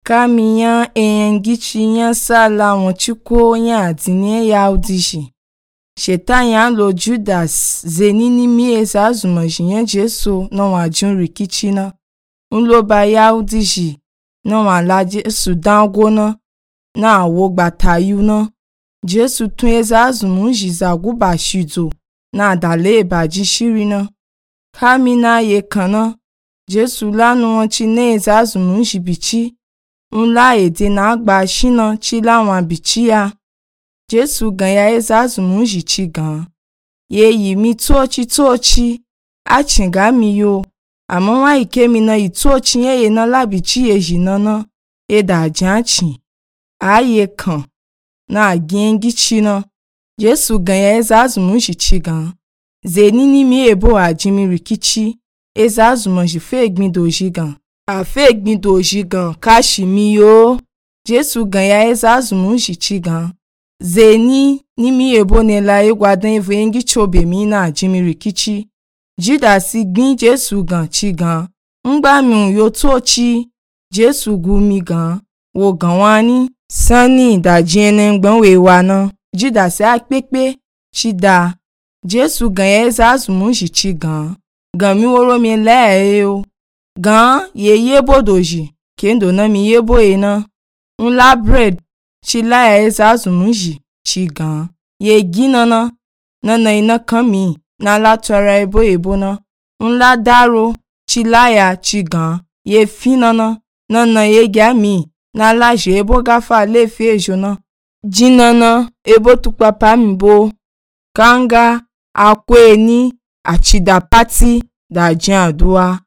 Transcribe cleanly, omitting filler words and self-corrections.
Kamiyan engichi yan sala won chiko yan adini ya udishi. Shetan yan lo Judas zenini mi ezazumaji yan Jesu no wajun rikichi na. Unlo ba ya udishi no wala Jesu dango na awo gbatayu na. Jesu tun ezazumunji zaguba shizo na adale baji shiri na. Kamina ye kana Jesu lanu won chi ne ezazumunji bichi. Unla ede na agba shina chi lawan bichi ya. Jesu gan ya ezazumunji chi gan. Ye yi mi tochi achinga mi yo. Amo wa ike mi na itochi ye na labichi ye jinana. Eda janchi. Aye kan. Na agengi chi na. Jesu gan ya ezazumunji chi gan. Zenini mi ebo ajimi rikichi. Ezazumunji fe gbin doji gan. A fe gbin doji gan kashi mi yo. Jesu gan ya ezazumunji chi gan. Zeni ni mi ebo ne la egwadan evo engi chobe mi na ajimi rikichi. Judas gbin Jesu gan chi gan. Ngba mi yo tochi. Jesu gu mi gan. Wo gan wani. Sani da jene ngbon we wana. Judas a pepe chi da. Jesu gan ya ezazumunji chi gan. Gan mi woro mi la yo. Gan ye yebo doji. Kendo na mi yebo na. Unla bread. Chi la ya ezazumunji chi gan. Ye gina na ina kami. Na la twara ebo na. Unla daro. Chi la ya chi gan. Ye fina na ye gami. Na la je ebo gafa le fejo na. Jina na ebo tukpapa mi bo. Kanga akwe ni achida pati da jan adua.